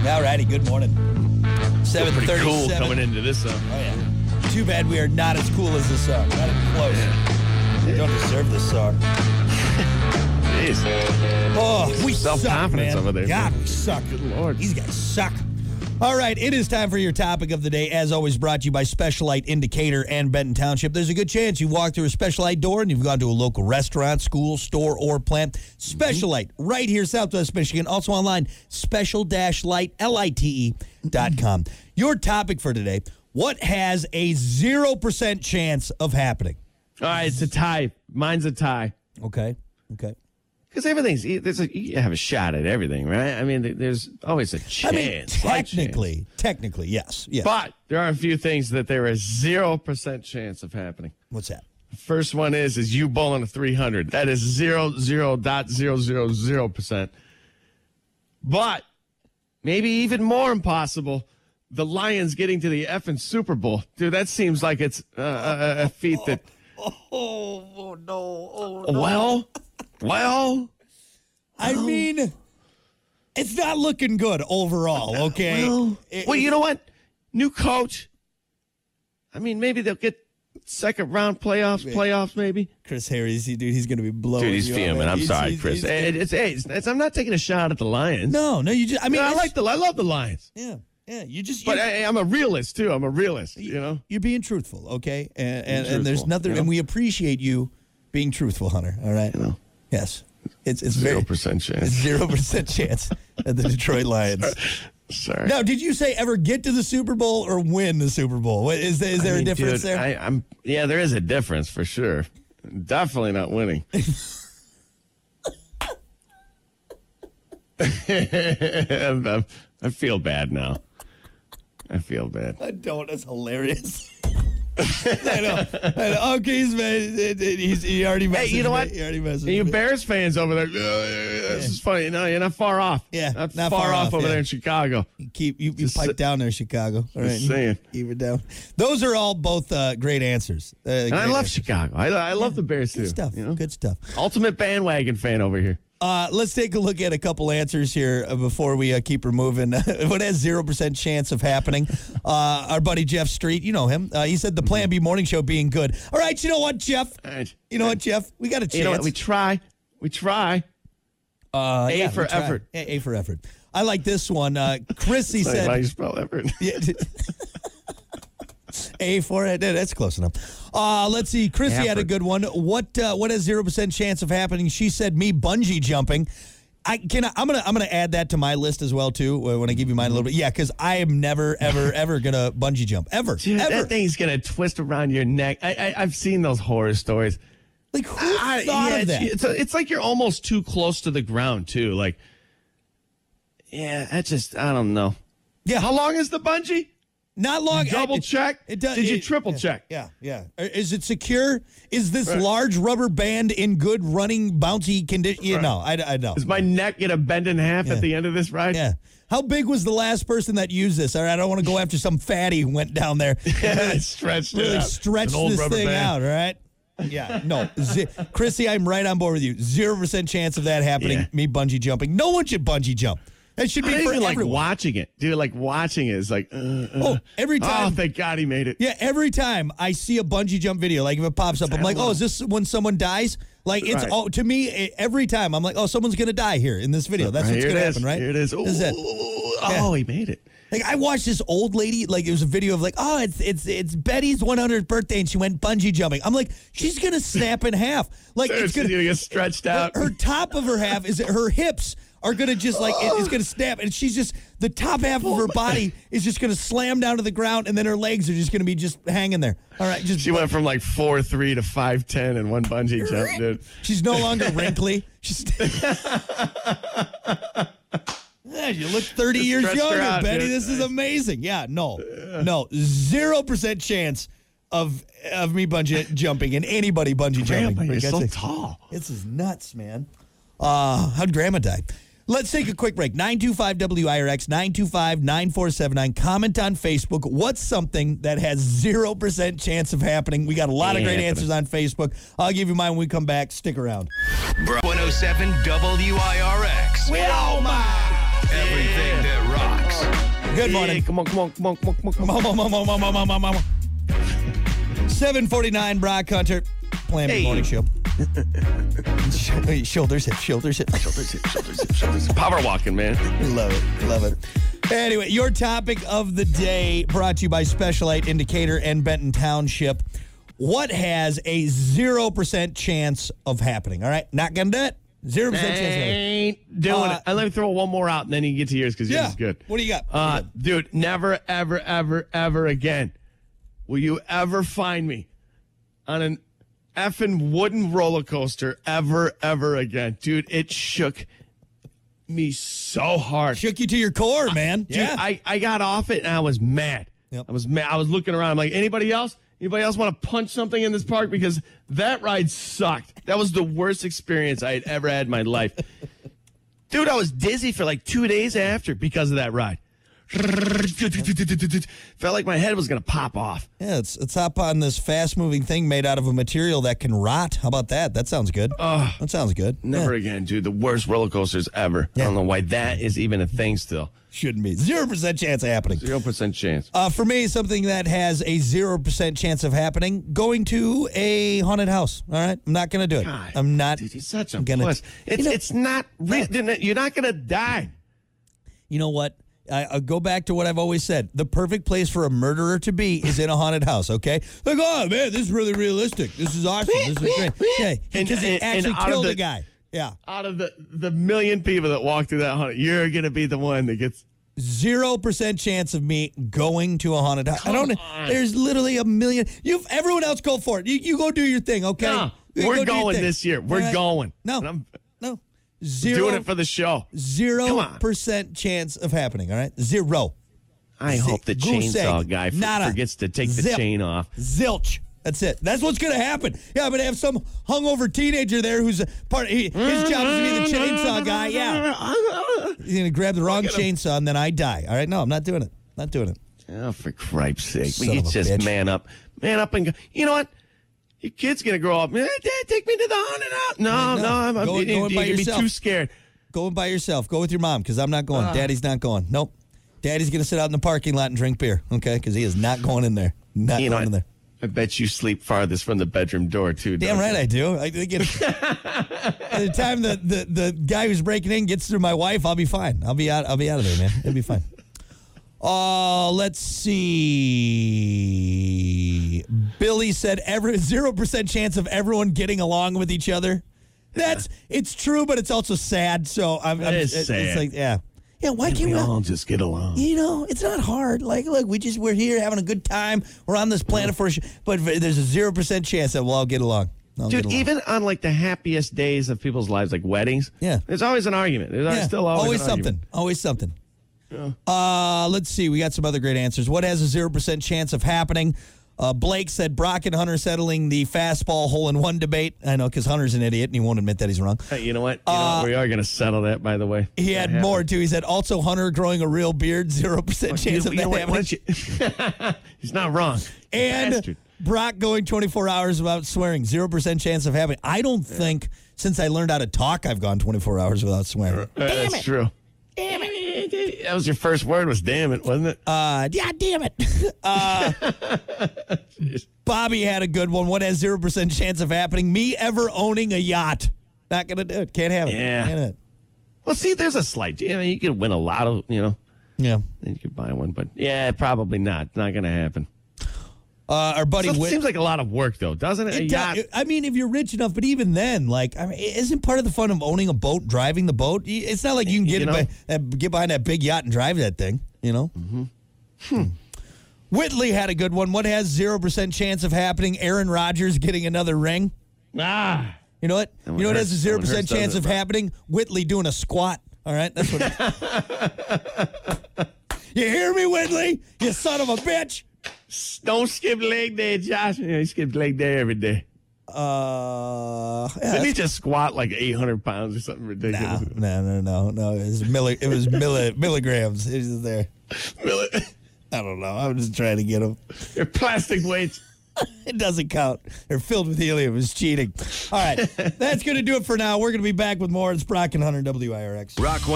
All righty, good morning. 7:37. Pretty cool coming into this song. Oh, yeah. Too bad we are not as cool as this song. Not even close. We don't deserve this song. Jeez. Oh, we suck, Self-confidence man. over there. God, we suck. Good Lord. These guys suck. All right, it is time for your topic of the day. As always, brought to you by Special Light Indicator and Benton Township. There's a good chance you walk through a Special Light door and you've gone to a local restaurant, school, store, or plant. Special Light, right here, Southwest Michigan. Also online, special-light.com. Your topic for today, what has a 0% chance of happening? All right, it's a tie. Mine's a tie. Okay. Because you have a shot at everything, right? I mean, there's always a chance. Technically, yes. But there are a few things that there is 0% chance of happening. What's that? The first one is you bowling a 300. That is 0.000%. But maybe even more impossible, the Lions getting to the effing Super Bowl. Dude, that seems like it's a feat that... Oh, no. Well, I mean, it's not looking good overall, okay? Well, you know what? New coach. I mean, maybe they'll get second round playoffs maybe. Chris Harris, dude, he's going to be blowing. Dude, he's fuming. I'm sorry, Chris. I'm not taking a shot at the Lions. No, you just, I mean, I love the Lions. Yeah, you just. But I'm a realist, too. I'm a realist, you know? You're being truthful, okay? And truthful, there's nothing, you know? and we appreciate you being truthful, Hunter, all right? You know? Yes. It's 0% chance. 0% chance at the Detroit Lions. Sorry. Now, did you say ever get to the Super Bowl or win the Super Bowl? Is there a difference there? Yeah, there is a difference for sure. Definitely not winning. I feel bad now. I feel bad. I don't. It's hilarious. I know. Okay, he already messaged Hey, you know what? He already messaged You me. Bears fans over there, this is funny. No, you're not far off. Yeah, not far off over there in Chicago. You pipe down there, Chicago. All right, Just saying. Keep it down. Those are all both great answers. And I love Chicago. I love the Bears too. Good stuff. You know? Good stuff. Ultimate bandwagon fan over here. Let's take a look at a couple answers here before we keep removing what has 0% chance of happening. Our buddy Jeff Street, you know him. He said the Plan B morning show being good. All right, you know what, Jeff? You know what, Jeff? We got a chance. You know what? We try. A for effort. A for effort. I like this one. Chrissy said. How you spell effort? Yeah. A for it. That's close enough. Let's see. Chrissy had a good one. What has 0% chance of happening? She said me bungee jumping. I'm gonna add that to my list as well too when I give you mine a little bit. Yeah, because I am never ever gonna bungee jump ever. Dude, ever. that thing's gonna twist around your neck. I've seen those horror stories. Like who thought of that? It's like you're almost too close to the ground too. Like, yeah, I don't know. Yeah, how long is the bungee? Not long. Double check? Did you triple check? Yeah. Is it secure? Is this large rubber band in good running, bouncy condition? Yeah, no, I know. Is my neck going to bend in half at the end of this ride? Yeah. How big was the last person that used this? All right, I don't want to go after some fatty who went down there. Stretched this thing out, all right? Yeah, no. Chrissy, I'm right on board with you. 0% chance of that happening, me bungee jumping. No one should bungee jump. That should be for everyone. Like watching it. Dude, like watching it is like, every time. Oh, thank God he made it. Yeah, every time I see a bungee jump video, like if it pops up, I'm like, is this when someone dies? Like, it's to me, every time, I'm like, someone's going to die here in this video. That's what's going to happen, right? Here it is. He made it. Like, I watched this old lady, like, it was a video of, like, it's Betty's 100th birthday, and she went bungee jumping. I'm like, she's going to snap in half. Like, it's going to get stretched out. Her top of her half is her hips are going to just, like, it's going to snap, and she's just, the top half of her body is just going to slam down to the ground, and then her legs are just going to be just hanging there. All right, she went from, like, 4'3" to 5'10" in one bungee jump, dude. She's no longer wrinkly. Yeah, you look 30 years younger, out, Betty. Dude. This is amazing. Yeah, no, 0% chance of me bungee jumping and anybody bungee jumping. You're so tall. This is nuts, man. How'd Grandma die? Let's take a quick break. 925-WIRX, 925-9479. Comment on Facebook. What's something that has 0% chance of happening? We got a lot of great answers on Facebook. I'll give you mine when we come back. Stick around. 107 WIRX. We all mine. Everything that rocks. Good morning. Come on. 7:49, Brock Hunter, playing the morning show. Shoulders hip. Shoulders hip. Power walking, man. Love it. Anyway, your topic of the day brought to you by Specialite Indicator and Benton Township. What has a 0% chance of happening? All right, not gonna do it. 0% chance of happening. Ain't doing it. And let me throw one more out, and then you can get to yours because yours is good. What do you got? Dude, never, ever again will you ever find me on an effing wooden roller coaster ever again. Dude, it shook me so hard. Shook you to your core, man. Dude, Yeah. I got off it and I was mad. Yep. I was mad. I was looking around. I'm like, anybody else? Anybody else want to punch something in this park? Because that ride sucked. That was the worst experience I had ever had in my life. Dude, I was dizzy for like 2 days after because of that ride. Felt like my head was going to pop off. Yeah, let's hop on this fast-moving thing made out of a material that can rot. How about that? That sounds good. That sounds good. Never again, dude. The worst roller coasters ever. Yeah. I don't know why that is even a thing still. Shouldn't be. 0% chance of happening. 0% chance. For me, something that has a 0% chance of happening, going to a haunted house. All right? I'm not going to do it. God, I'm not. Dude, he's such a gonna, puss. It's not real. You're not going to die. You know what? I go back to what I've always said. The perfect place for a murderer to be is in a haunted house, okay? Like, oh, man, this is really realistic. This is awesome. This is great. Yeah, because he actually killed a guy. Yeah. Out of the million people that walk through that haunted, you're going to be the one that gets 0% chance of me going to a haunted house. There's literally a million. Everyone else go for it. You go do your thing, okay? No, we're going this year. We're going. No. I'm 0. doing it for the show. 0% chance of happening, all right? 0. I hope the chainsaw guy forgets to take the chain off. Zilch. That's it. That's what's going to happen. Yeah, I'm going to have some hungover teenager there who's a part. His job is to be the chainsaw guy. Yeah. He's going to grab the wrong chainsaw and then I die. All right? No, I'm not doing it. Not doing it. Oh, for Christ's sake. Son Will you of a just bitch. man up and go. You know what? Your kid's going to grow up. Dad, take me to the haunted house. No, I'm Going you're by going to be yourself. too scared. Going by yourself. Go with your mom because I'm not going. Daddy's not going. Nope. Daddy's going to sit out in the parking lot and drink beer, okay? Because he is not going in there. Not You know going in what? there. I bet you sleep farthest from the bedroom door, too. Damn don't right you? I do. I think by the time the guy who's breaking in gets through my wife, I'll be fine. I'll be out of there, man. It'll be fine. Let's see. Billy said 0% chance of everyone getting along with each other. It's true, but it's also sad. So It's sad. It's like, yeah. Yeah, why can't We we all just get along. You know, it's not hard. Like, look, we're here having a good time. We're on this planet for but there's a 0% chance that we'll all get along. Dude, even on like the happiest days of people's lives, like weddings, Yeah. there's always an argument. There's still always an something. argument. Always something. Let's see. We got some other great answers. What has a 0% chance of happening? Blake said Brock and Hunter settling the fastball hole-in-one debate. I know, because Hunter's an idiot and he won't admit that he's wrong. Hey, you know what? We are going to settle that, by the way. He had more, too. He said also Hunter growing a real beard, 0% chance of that happening. He's not wrong. And Bastard. Brock going 24 hours without swearing, 0% chance of happening. I don't think since I learned how to talk, I've gone 24 hours without swearing. That's true. Damn it. That was your first word was damn it, wasn't it? Yeah, damn it. Bobby had a good one. What has 0% chance of happening? Me ever owning a yacht. Not going to do it. Can't have it. Yeah. Can't have it. Well, see, there's a slight. You could win a lotto, Yeah. then you could buy one. But yeah, probably not. Not going to happen. Our buddy It Whit. seems like a lot of work, though, doesn't it? A yacht. I mean, if you're rich enough, but even then, isn't part of the fun of owning a boat, driving the boat? It's not like you can get behind that big yacht and drive that thing, you know? Mm-hmm. Whitley had a good one. What has 0% chance of happening? Aaron Rodgers getting another ring. You know what? You know what has a 0% chance of happening? Whitley doing a squat. All right? That's what You hear me, Whitley? You son of a bitch. Don't skip leg day, Josh. Yeah, he skips leg day every day. Didn't he just squat like 800 pounds or something ridiculous? No. It was milligrams. It was there. I don't know. I'm just trying to get them. They're plastic weights. It doesn't count. They're filled with helium. It's cheating. All right. That's going to do it for now. We're going to be back with more. It's Brock and Hunter, WIRX. Rock